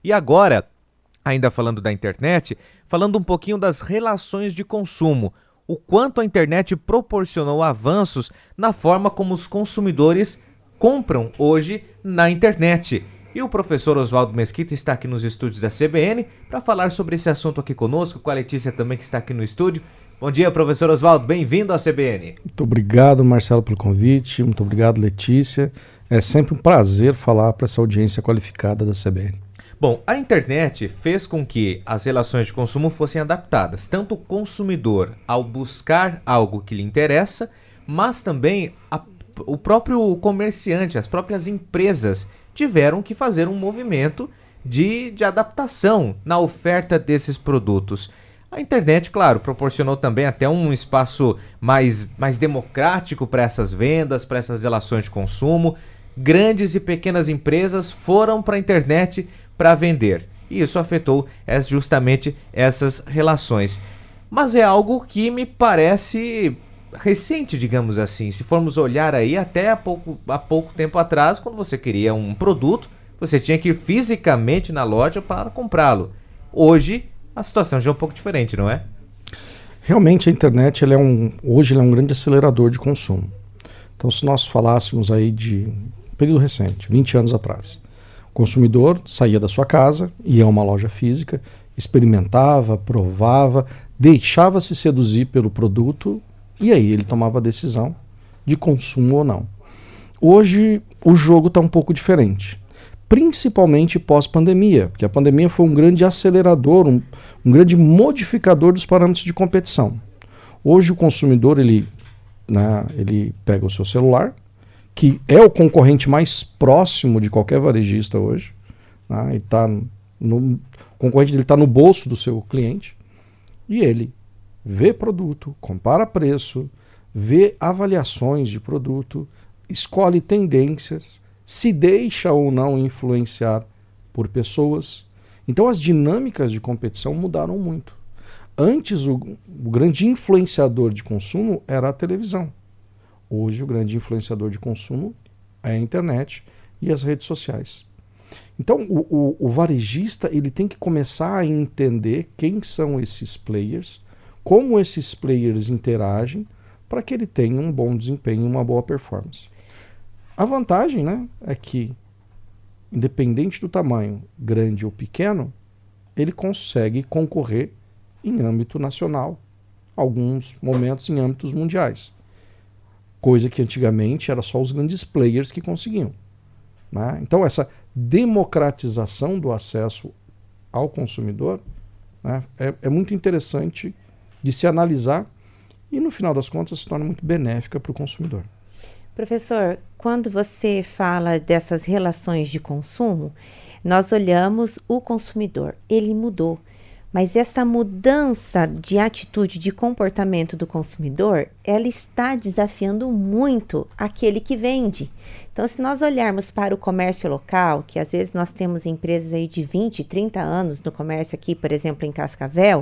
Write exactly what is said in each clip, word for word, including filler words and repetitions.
E agora, ainda falando da internet, falando um pouquinho das relações de consumo, o quanto a internet proporcionou avanços na forma como os consumidores compram hoje na internet. E o professor Oswaldo Mesquita está aqui nos estúdios da C B N para falar sobre esse assunto aqui conosco, com a Letícia também que está aqui no estúdio. Bom dia, professor Oswaldo, bem-vindo à C B N. Muito obrigado, Marcelo, pelo convite, muito obrigado, Letícia. É sempre um prazer falar para essa audiência qualificada da C B N. Bom, a internet fez com que as relações de consumo fossem adaptadas, tanto o consumidor ao buscar algo que lhe interessa, mas também a, o próprio comerciante, as próprias empresas tiveram que fazer um movimento de, de adaptação na oferta desses produtos. A internet, claro, proporcionou também até um espaço mais, mais democrático para essas vendas, para essas relações de consumo. Grandes e pequenas empresas foram para a internet para vender. E isso afetou é, justamente essas relações. Mas é algo que me parece recente, digamos assim. Se formos olhar aí até há pouco, há pouco tempo atrás, quando você queria um produto, você tinha que ir fisicamente na loja para comprá-lo. Hoje, a situação já é um pouco diferente, não é? Realmente a internet ela é um, hoje ela é um grande acelerador de consumo. Então, se nós falássemos aí de um período recente, vinte anos atrás, o consumidor saía da sua casa, ia a uma loja física, experimentava, provava, deixava-se seduzir pelo produto e aí ele tomava a decisão de consumo ou não. Hoje o jogo está um pouco diferente, principalmente pós-pandemia, porque a pandemia foi um grande acelerador, um, um grande modificador dos parâmetros de competição. Hoje o consumidor ele, né, ele pega o seu celular, que é o concorrente mais próximo de qualquer varejista hoje, né, e tá no, o concorrente dele está no bolso do seu cliente, e ele vê produto, compara preço, vê avaliações de produto, escolhe tendências, se deixa ou não influenciar por pessoas. Então as dinâmicas de competição mudaram muito. Antes o, o grande influenciador de consumo era a televisão. Hoje o grande influenciador de consumo é a internet e as redes sociais. Então o, o, o varejista ele tem que começar a entender quem são esses players, como esses players interagem para que ele tenha um bom desempenho e uma boa performance. A vantagem, né, é que, independente do tamanho, grande ou pequeno, ele consegue concorrer em âmbito nacional, alguns momentos em âmbitos mundiais. Coisa que antigamente era só os grandes players que conseguiam, né? Então essa democratização do acesso ao consumidor, né, é, é muito interessante de se analisar e, no final das contas, se torna muito benéfica para o consumidor. Professor, quando você fala dessas relações de consumo, nós olhamos o consumidor, ele mudou. Mas essa mudança de atitude, de comportamento do consumidor, ela está desafiando muito aquele que vende. Então, se nós olharmos para o comércio local, que às vezes nós temos empresas aí de vinte, trinta anos no comércio aqui, por exemplo, em Cascavel,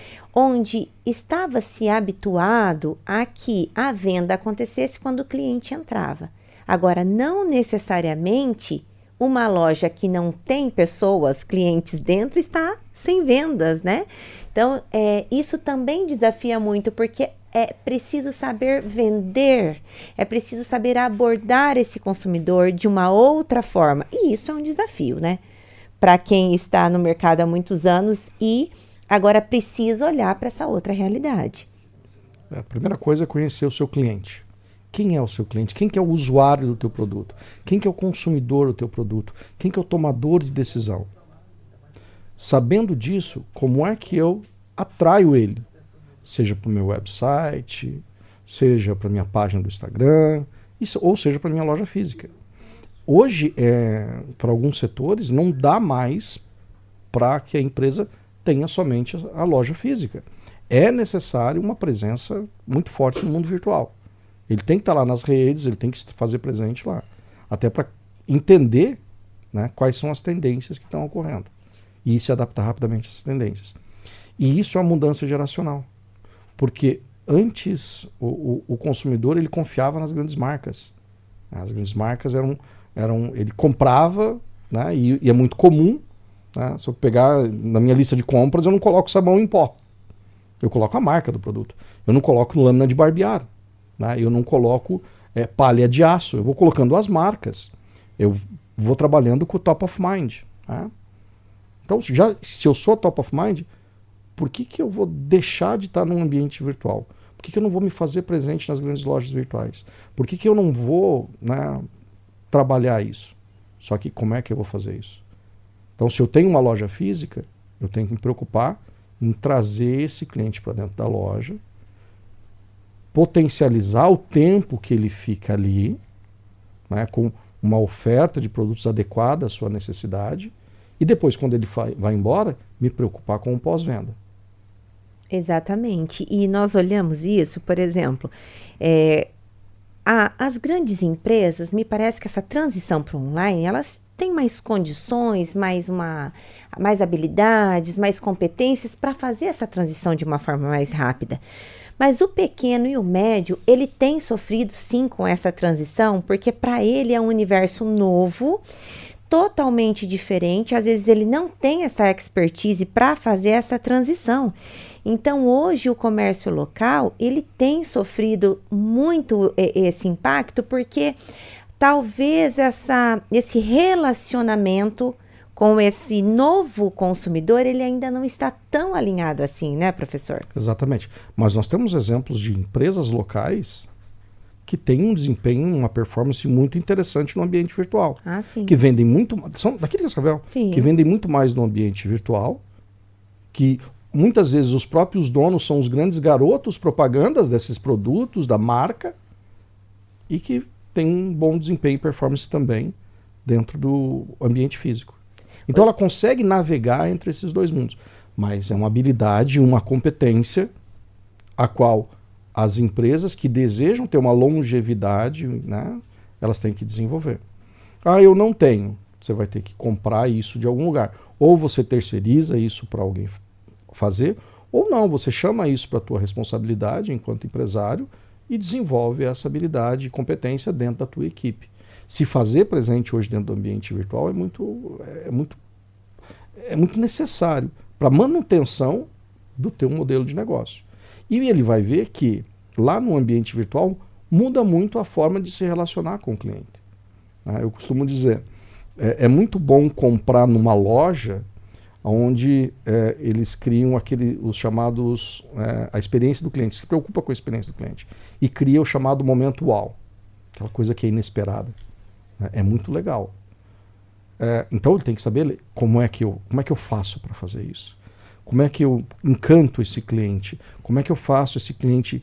onde estava se habituado a que a venda acontecesse quando o cliente entrava. Agora, não necessariamente uma loja que não tem pessoas, clientes dentro, está sem vendas, né? Então, é, isso também desafia muito, porque é preciso saber vender, é preciso saber abordar esse consumidor de uma outra forma. E isso é um desafio, né? Para quem está no mercado há muitos anos e agora precisa olhar para essa outra realidade. A primeira coisa é conhecer o seu cliente. Quem é o seu cliente? Quem que é o usuário do teu produto? Quem que é o consumidor do teu produto? Quem que é o tomador de decisão? Sabendo disso, como é que eu atraio ele? Seja para o meu website, seja para a minha página do Instagram, ou seja para a minha loja física. Hoje, é, para alguns setores, não dá mais para que a empresa tenha somente a loja física. É necessário uma presença muito forte no mundo virtual. Ele tem que estar lá nas redes, ele tem que se fazer presente lá. Até para entender, né, quais são as tendências que estão ocorrendo. E se adaptar rapidamente a essas tendências. E isso é uma mudança geracional. Porque antes o, o, o consumidor ele confiava nas grandes marcas. As grandes marcas eram... eram ele comprava, né, e, e é muito comum Né? Se eu pegar na minha lista de compras, eu não coloco sabão em pó. Eu coloco a marca do produto. Eu não coloco lâmina de barbear. Né? Eu não coloco é, palha de aço. Eu vou colocando as marcas. Eu vou trabalhando com o top of mind. Né? Então, já, se eu sou top of mind, por que, que eu vou deixar de estar num ambiente virtual? Por que, que eu não vou me fazer presente nas grandes lojas virtuais? Por que, que eu não vou, né, trabalhar isso? Só que como é que eu vou fazer isso? Então, se eu tenho uma loja física, eu tenho que me preocupar em trazer esse cliente para dentro da loja, potencializar o tempo que ele fica ali, né, com uma oferta de produtos adequada à sua necessidade, e depois, quando ele vai embora, me preocupar com o pós-venda. Exatamente. E nós olhamos isso, por exemplo, é, a, as grandes empresas, me parece que essa transição para o online, elas têm mais condições, mais, uma, mais habilidades, mais competências para fazer essa transição de uma forma mais rápida. Mas o pequeno e o médio, ele tem sofrido sim com essa transição, porque para ele é um universo novo, totalmente diferente, às vezes ele não tem essa expertise para fazer essa transição. Então, hoje o comércio local, ele tem sofrido muito esse impacto, porque talvez essa, esse relacionamento com esse novo consumidor, ele ainda não está tão alinhado assim, né, professor? Exatamente. Mas nós temos exemplos de empresas locais que têm um desempenho, uma performance muito interessante no ambiente virtual. Ah, sim. Que vendem muito, são daqui de Cascavel, Sim. que vendem muito mais no ambiente virtual, que muitas vezes os próprios donos são os grandes garotos propagandas desses produtos, da marca, e que tem um bom desempenho e performance também dentro do ambiente físico. Então ela consegue navegar entre esses dois mundos, mas é uma habilidade, uma competência a qual as empresas que desejam ter uma longevidade, né, elas têm que desenvolver. Ah, eu não tenho. Você vai ter que comprar isso de algum lugar. Ou você terceiriza isso para alguém fazer, ou não, você chama isso para a tua responsabilidade enquanto empresário e desenvolve essa habilidade e competência dentro da tua equipe. Se fazer presente hoje dentro do ambiente virtual é muito, é muito, é muito necessário para a manutenção do teu modelo de negócio. E ele vai ver que lá no ambiente virtual muda muito a forma de se relacionar com o cliente. Ah, eu costumo dizer, é, é muito bom comprar numa loja onde é, eles criam aquele, os chamados, é, a experiência do cliente, se preocupa com a experiência do cliente e cria o chamado momento uau, aquela coisa que é inesperada. Né? É muito legal. É, então ele tem que saber como é que eu, como é que eu faço para fazer isso. Como é que eu encanto esse cliente? Como é que eu faço esse cliente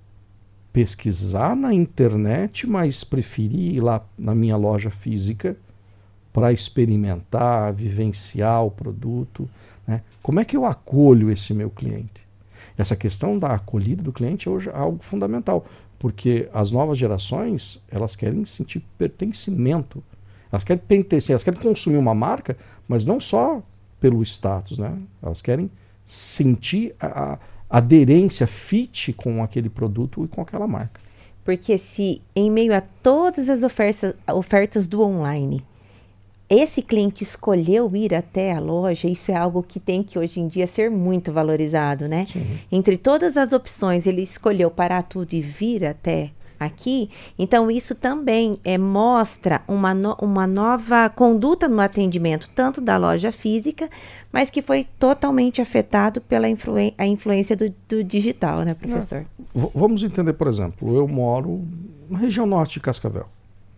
pesquisar na internet, mas preferir ir lá na minha loja física para experimentar, vivenciar o produto? Né? Como é que eu acolho esse meu cliente? Essa questão da acolhida do cliente é hoje algo fundamental, porque as novas gerações, elas querem sentir pertencimento. Elas querem pertencer, elas querem consumir uma marca, mas não só pelo status, né? Elas querem sentir a, a aderência, fit com aquele produto e com aquela marca. Porque se em meio a todas as ofertas, ofertas do online, esse cliente escolheu ir até a loja, isso é algo que tem que hoje em dia ser muito valorizado, né? Sim. Entre todas as opções, ele escolheu parar tudo e vir até aqui, então isso também é, mostra uma, no, uma nova conduta no atendimento, tanto da loja física, mas que foi totalmente afetado pela influ, a influência do, do digital, né, professor? V- vamos entender, por exemplo, eu moro na região norte de Cascavel.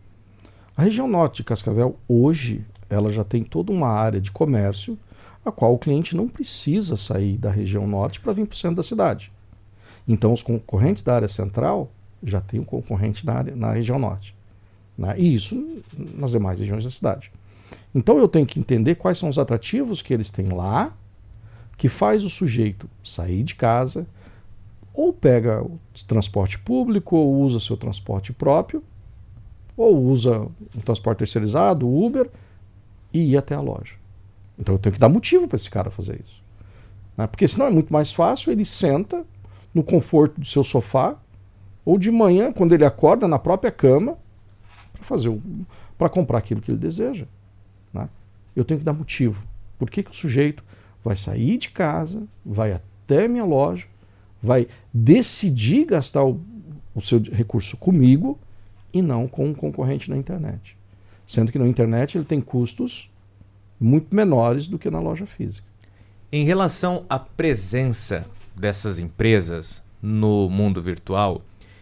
A região norte de Cascavel, hoje, ela já tem toda uma área de comércio, a qual o cliente não precisa sair da região norte para vir para o centro da cidade. Então, os concorrentes da área central já tem um concorrente na, área, na região norte. Né? E isso nas demais regiões da cidade. Então eu tenho que entender quais são os atrativos que eles têm lá, que faz o sujeito sair de casa, ou pega o transporte público, ou usa seu transporte próprio, ou usa um transporte terceirizado, o Uber, e ir até a loja. Então eu tenho que dar motivo para esse cara fazer isso. Né? Porque senão é muito mais fácil, ele senta no conforto do seu sofá, ou de manhã, quando ele acorda na própria cama, para fazer para comprar aquilo que ele deseja. Né? Eu tenho que dar motivo. Por que, que o sujeito vai sair de casa, vai até minha loja, vai decidir gastar o, o seu recurso comigo e não com um concorrente na internet? Sendo que na internet ele tem custos muito menores do que na loja física. Em relação à presença dessas empresas no mundo virtual,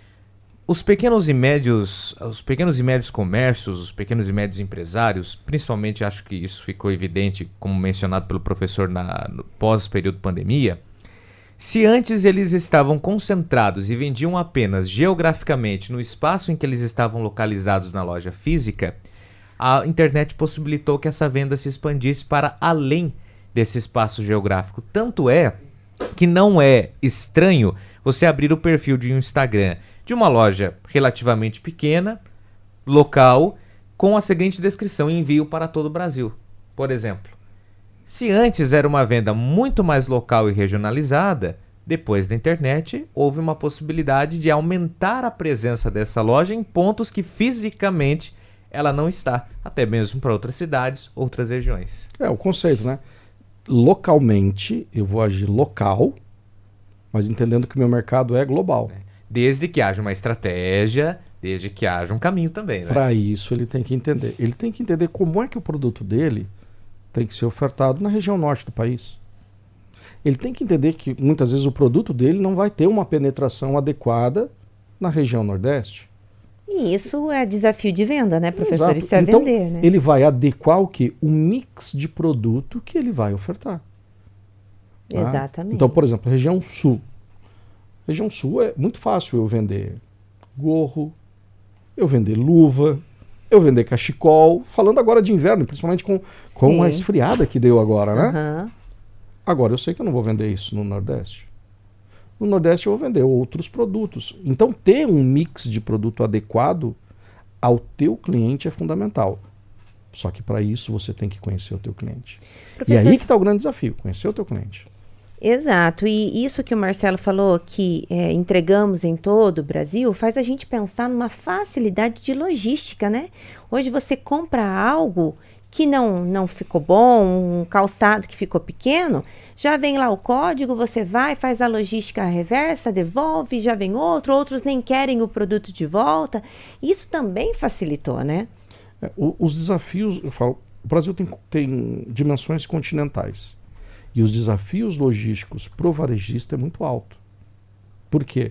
os pequenos e médios, os pequenos e médios comércios, os pequenos e médios empresários, principalmente acho que isso ficou evidente, como mencionado pelo professor na, no pós-período pandemia, se antes eles estavam concentrados e vendiam apenas geograficamente no espaço em que eles estavam localizados na loja física, a internet possibilitou que essa venda se expandisse para além desse espaço geográfico. Tanto é que não é estranho você abrir o perfil de um Instagram de uma loja relativamente pequena, local, com a seguinte descrição: envio para todo o Brasil, por exemplo. Se antes era uma venda muito mais local e regionalizada, depois da internet houve uma possibilidade de aumentar a presença dessa loja em pontos que fisicamente ela não está, até mesmo para outras cidades, outras regiões. É o conceito, né? Localmente, eu vou agir local, mas entendendo que o meu mercado é global. Desde que haja uma estratégia, desde que haja um caminho também, né? Para isso ele tem que entender. Ele tem que entender como é que o produto dele tem que ser ofertado na região norte do país. Ele tem que entender que muitas vezes o produto dele não vai ter uma penetração adequada na região nordeste. E isso é desafio de venda, né, professor? Exato. Isso é então, vender, né? Ele vai adequar o quê? O mix de produto que ele vai ofertar. Tá? Exatamente. Então, por exemplo, região sul. Região sul é muito fácil eu vender gorro, eu vender luva, eu vender cachecol. Falando agora de inverno, principalmente com, com a esfriada que deu agora, né? Uhum. Agora, eu sei que eu não vou vender isso no Nordeste. No Nordeste eu vou vender outros produtos. Então, ter um mix de produto adequado ao teu cliente é fundamental. Só que para isso você tem que conhecer o teu cliente. Professor... E aí que está o grande desafio, conhecer o teu cliente. Exato, e isso que o Marcelo falou, que é, entregamos em todo o Brasil, faz a gente pensar numa facilidade de logística, né? Hoje você compra algo que não, não ficou bom, um calçado que ficou pequeno, já vem lá o código, você vai, faz a logística reversa, devolve, já vem outro, outros nem querem o produto de volta. Isso também facilitou, né? É, o, os desafios, eu falo, o Brasil tem, tem dimensões continentais. E os desafios logísticos pro varejista é muito alto. Por quê?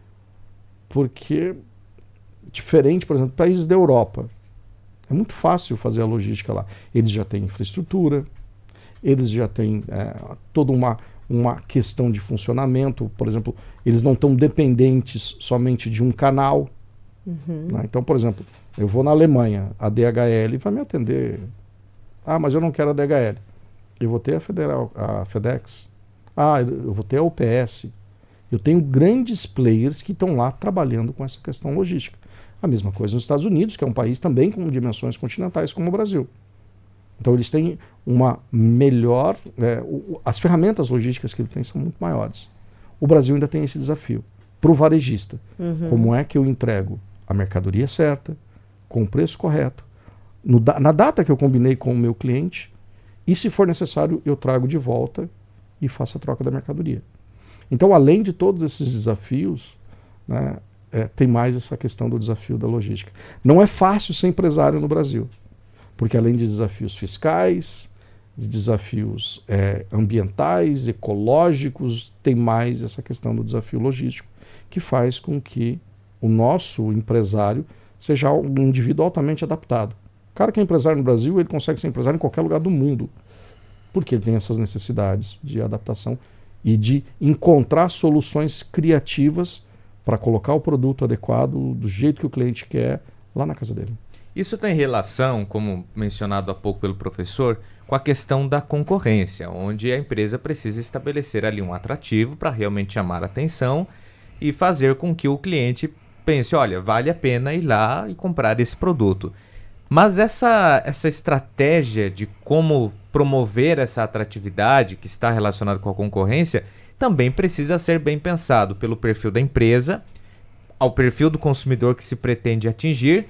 Porque, diferente, por exemplo, países da Europa, é muito fácil fazer a logística lá. Eles já têm infraestrutura, eles já têm é, toda uma, uma questão de funcionamento. Por exemplo, eles não estão dependentes somente de um canal. Uhum. Né? Então, por exemplo, eu vou na Alemanha, a D H L vai me atender. Ah, mas eu não quero a D H L. Eu vou ter a, Federal, a FedEx. Ah, eu vou ter a U P S. Eu tenho grandes players que estão lá trabalhando com essa questão logística. A mesma coisa nos Estados Unidos, que é um país também com dimensões continentais como o Brasil. Então eles têm uma melhor... É, o, as ferramentas logísticas que eles têm são muito maiores. O Brasil ainda tem esse desafio. Para o varejista, uhum. Como é que eu entrego a mercadoria certa, com o preço correto, no, na data que eu combinei com o meu cliente, e se for necessário, eu trago de volta e faço a troca da mercadoria. Então, além de todos esses desafios, né, é, tem mais essa questão do desafio da logística. Não é fácil ser empresário no Brasil, porque além de desafios fiscais, de desafios é, ambientais, ecológicos, tem mais essa questão do desafio logístico, que faz com que o nosso empresário seja um indivíduo altamente adaptado. O cara que é empresário no Brasil, ele consegue ser empresário em qualquer lugar do mundo, porque ele tem essas necessidades de adaptação e de encontrar soluções criativas para colocar o produto adequado do jeito que o cliente quer lá na casa dele. Isso tem relação, como mencionado há pouco pelo professor, com a questão da concorrência, onde a empresa precisa estabelecer ali um atrativo para realmente chamar a atenção e fazer com que o cliente pense, olha, vale a pena ir lá e comprar esse produto. Mas essa, essa estratégia de como promover essa atratividade que está relacionada com a concorrência também precisa ser bem pensado pelo perfil da empresa, ao perfil do consumidor que se pretende atingir,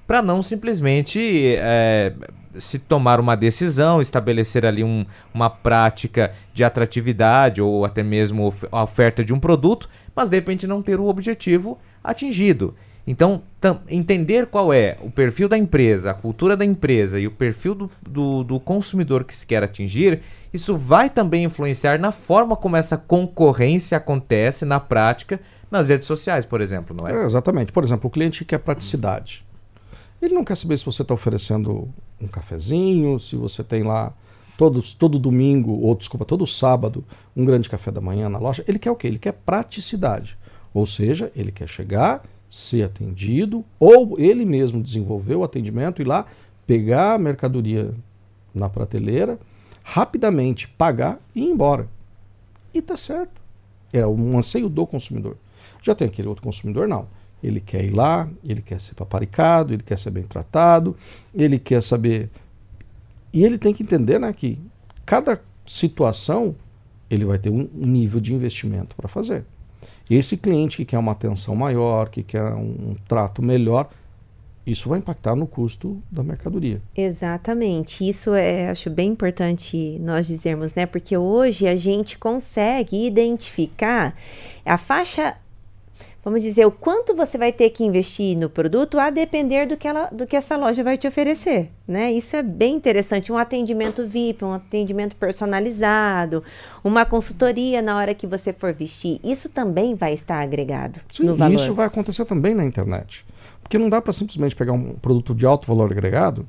para não simplesmente é, se tomar uma decisão, estabelecer ali um, uma prática de atratividade ou até mesmo a oferta de um produto, mas de repente não ter o objetivo atingido. Então, entender qual é o perfil da empresa, a cultura da empresa e o perfil do, do, do consumidor que se quer atingir, isso vai também influenciar na forma como essa concorrência acontece na prática nas redes sociais, por exemplo, não é? É, exatamente. Por exemplo, o cliente quer praticidade. Ele não quer saber se você está oferecendo um cafezinho, se você tem lá todos, todo domingo, ou desculpa, todo sábado, um grande café da manhã na loja. Ele quer o quê? Ele quer praticidade. Ou seja, ele quer chegar, ser atendido, ou ele mesmo desenvolver o atendimento, ir lá, pegar a mercadoria na prateleira, rapidamente pagar e ir embora. E tá certo. É um anseio do consumidor. Já tem aquele outro consumidor, não. Ele quer ir lá, ele quer ser paparicado, ele quer ser bem tratado, ele quer saber... E ele tem que entender, né, que cada situação ele vai ter um nível de investimento para fazer. Esse cliente que quer uma atenção maior, que quer um, um trato melhor, isso vai impactar no custo da mercadoria. Exatamente. Isso é, acho bem importante nós dizermos, né? Porque hoje a gente consegue identificar a faixa, vamos dizer, o quanto você vai ter que investir no produto a depender do que, ela, do que essa loja vai te oferecer, né? Isso é bem interessante. Um atendimento V I P, um atendimento personalizado, uma consultoria na hora que você for vestir, isso também vai estar agregado. Sim, no valor. E isso vai acontecer também na internet. Porque não dá para simplesmente pegar um produto de alto valor agregado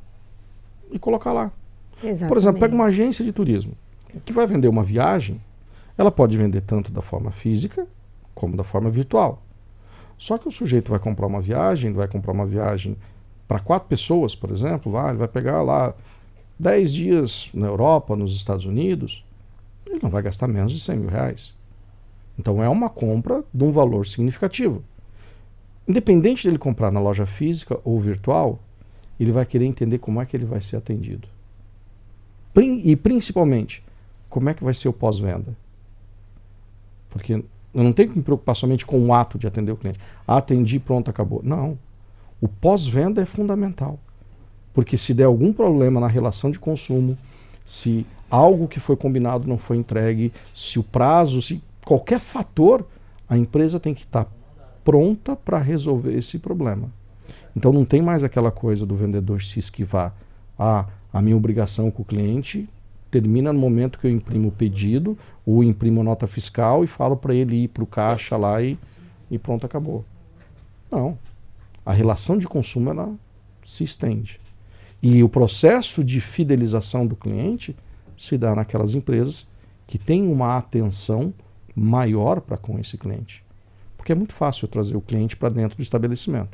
e colocar lá. Exatamente. Por exemplo, pega uma agência de turismo que vai vender uma viagem, ela pode vender tanto da forma física como da forma virtual. Só que o sujeito vai comprar uma viagem, vai comprar uma viagem para quatro pessoas, por exemplo, lá, ele vai pegar lá dez dias na Europa, nos Estados Unidos, ele não vai gastar menos de cem mil reais. Então é uma compra de um valor significativo. Independente dele comprar na loja física ou virtual, ele vai querer entender como é que ele vai ser atendido. E principalmente, como é que vai ser o pós-venda. Porque eu não tenho que me preocupar somente com o ato de atender o cliente. Ah, atendi, pronto, acabou. Não. O pós-venda é fundamental. Porque se der algum problema na relação de consumo, se algo que foi combinado não foi entregue, se o prazo, se qualquer fator, a empresa tem que estar pronta para resolver esse problema. Então não tem mais aquela coisa do vendedor se esquivar. Ah, a minha obrigação com o cliente termina no momento que eu imprimo o pedido ou imprimo a nota fiscal e falo para ele ir para o caixa lá e, e pronto, acabou. Não. A relação de consumo ela se estende. E o processo de fidelização do cliente se dá naquelas empresas que têm uma atenção maior para com esse cliente. Porque é muito fácil eu trazer o cliente para dentro do estabelecimento.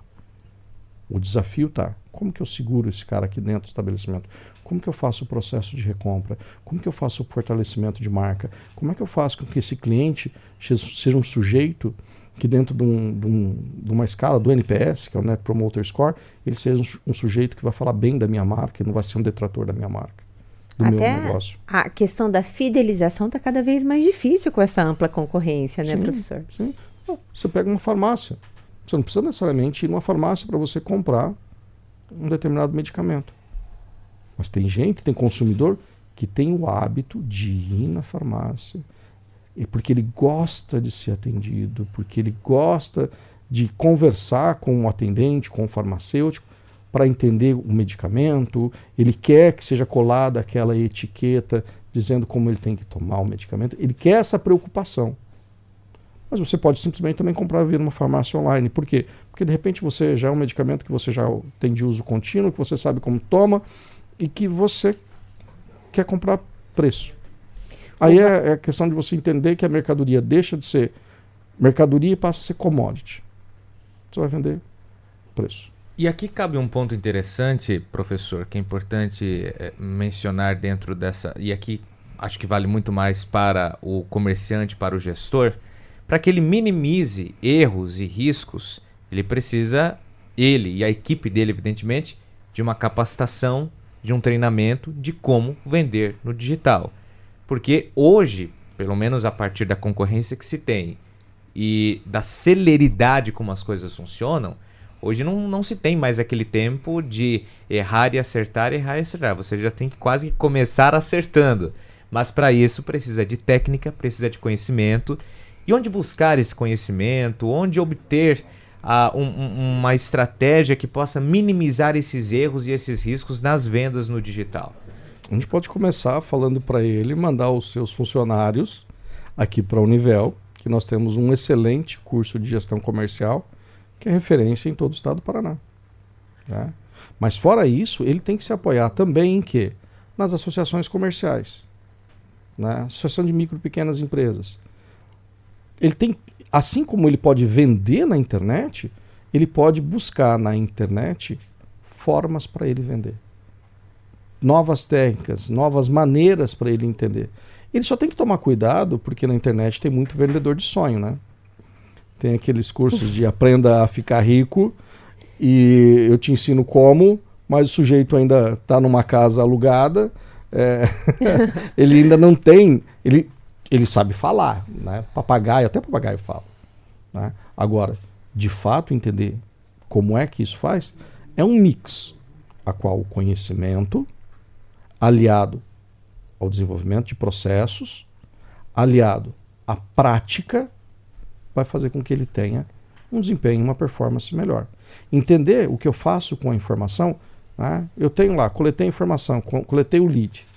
O desafio está, como que eu seguro esse cara aqui dentro do estabelecimento? Como que eu faço o processo de recompra? Como que eu faço o fortalecimento de marca? Como é que eu faço com que esse cliente seja um sujeito que dentro de, um, de, um, de uma escala do N P S, que é o Net Promoter Score, ele seja um, um sujeito que vai falar bem da minha marca e não vai ser um detrator da minha marca, do Até meu negócio. A questão da fidelização está cada vez mais difícil com essa ampla concorrência, né, sim, professor? Sim. Você pega uma farmácia. Você não precisa necessariamente ir numa farmácia para você comprar um determinado medicamento. Mas tem gente, tem consumidor que tem o hábito de ir na farmácia e porque ele gosta de ser atendido, porque ele gosta de conversar com o atendente, com o farmacêutico, para entender o medicamento, ele quer que seja colada aquela etiqueta dizendo como ele tem que tomar o medicamento, ele quer essa preocupação. Mas você pode simplesmente também comprar via uma farmácia online. Por quê? Porque de repente você já é um medicamento que você já tem de uso contínuo, que você sabe como toma e que você quer comprar preço. Aí é, é questão de você entender que a mercadoria deixa de ser mercadoria e passa a ser commodity. Você vai vender preço. E aqui cabe um ponto interessante, professor, que é importante é, mencionar dentro dessa... E aqui acho que vale muito mais para o comerciante, para o gestor. Para que ele minimize erros e riscos, ele precisa, ele e a equipe dele, evidentemente, de uma capacitação, de um treinamento de como vender no digital. Porque hoje, pelo menos a partir da concorrência que se tem e da celeridade como as coisas funcionam, Hoje não, não se tem mais aquele tempo de errar e acertar, errar e acertar. Você já tem que quase começar acertando. Mas para isso precisa de técnica, precisa de conhecimento. E onde buscar esse conhecimento? Onde obter uh, um, um, uma estratégia que possa minimizar esses erros e esses riscos nas vendas no digital? A gente pode começar falando para ele mandar os seus funcionários aqui para a Univel, que nós temos um excelente curso de gestão comercial, que é referência em todo o estado do Paraná. Né? Mas fora isso, ele tem que se apoiar também em quê? Nas associações comerciais. Né? Associação de micro e pequenas empresas. Ele tem, assim como ele pode vender na internet, ele pode buscar na internet formas para ele vender. Novas técnicas, novas maneiras para ele entender. Ele só tem que tomar cuidado, porque na internet tem muito vendedor de sonho, né? Tem aqueles cursos de aprenda a ficar rico e eu te ensino como, mas o sujeito ainda está numa casa alugada, é, ele ainda não tem, ele, ele sabe falar, né? Papagaio, até papagaio fala. Né? Agora, de fato, entender como é que isso faz, é um mix, a qual o conhecimento aliado ao desenvolvimento de processos, aliado à prática, vai fazer com que ele tenha um desempenho, uma performance melhor. Entender o que eu faço com a informação, né? Eu tenho lá, coletei a informação, coletei o lead,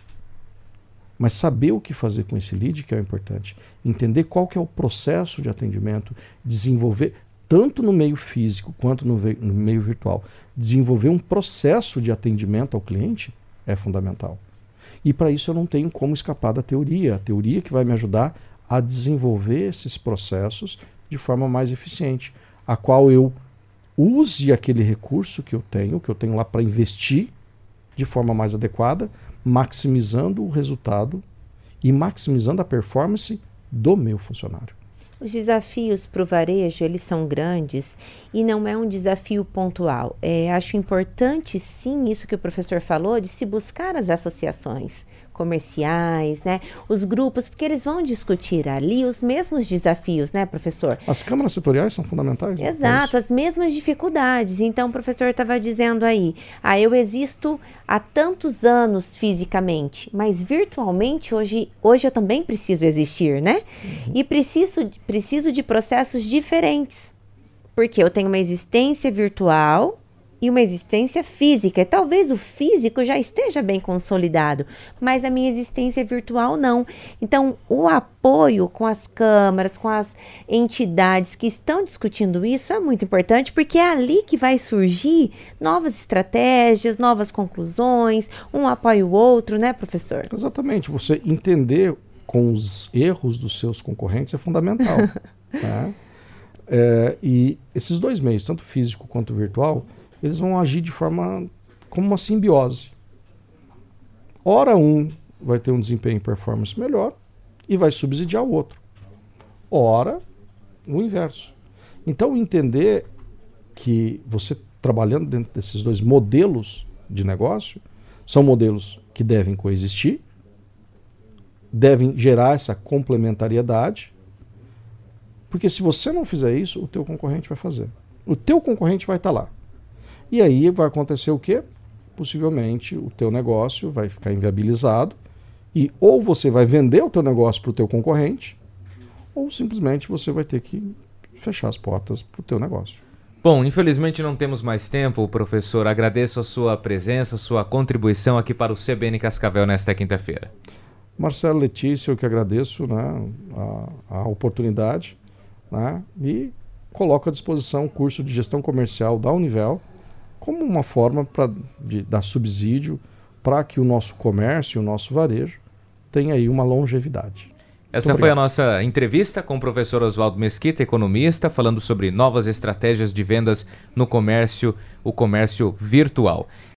mas saber o que fazer com esse lead que é o importante. Entender qual que é o processo de atendimento, desenvolver, tanto no meio físico quanto no, no meio virtual, desenvolver um processo de atendimento ao cliente é fundamental. E para isso eu não tenho como escapar da teoria. A teoria que vai me ajudar a desenvolver esses processos de forma mais eficiente, a qual eu use aquele recurso que eu tenho, que eu tenho lá para investir de forma mais adequada, maximizando o resultado e maximizando a performance do meu funcionário. Os desafios para o varejo, eles são grandes e não é um desafio pontual. É, acho importante, sim, isso que o professor falou, de se buscar as associações comerciais, né? Os grupos, porque eles vão discutir ali os mesmos desafios, né, professor? As câmaras setoriais são fundamentais. Exato, né? as mesmas dificuldades. Então, o professor estava dizendo aí, ah, eu existo há tantos anos fisicamente, mas virtualmente hoje, hoje eu também preciso existir, né? Uhum. E preciso, preciso de processos diferentes, porque eu tenho uma existência virtual e uma existência física. E talvez o físico já esteja bem consolidado, mas a minha existência virtual não. Então, o apoio com as câmaras, com as entidades que estão discutindo isso é muito importante, porque é ali que vai surgir novas estratégias, novas conclusões, um apoia o outro, né, professor? Exatamente. Você entender com os erros dos seus concorrentes é fundamental. Tá? É, e esses dois meios, tanto físico quanto virtual, eles vão agir de forma como uma simbiose. Ora um vai ter um desempenho e performance melhor e vai subsidiar o outro. Ora, o inverso. Então, entender que você trabalhando dentro desses dois modelos de negócio, são modelos que devem coexistir, devem gerar essa complementariedade, porque se você não fizer isso, o teu concorrente vai fazer. O teu concorrente vai estar lá. E aí vai acontecer o quê? Possivelmente o teu negócio vai ficar inviabilizado e ou você vai vender o teu negócio para o teu concorrente ou simplesmente você vai ter que fechar as portas para o teu negócio. Bom, infelizmente não temos mais tempo, professor. Agradeço a sua presença, a sua contribuição aqui para o C B N Cascavel nesta quinta-feira. Marcelo, Letícia, eu que agradeço, né, a, a oportunidade, né, e coloco à disposição o curso de gestão comercial da Univel como uma forma pra, de dar subsídio para que o nosso comércio, o nosso varejo, tenha aí uma longevidade. Essa foi a nossa entrevista com o professor Oswaldo Mesquita, economista, falando sobre novas estratégias de vendas no comércio, o comércio virtual.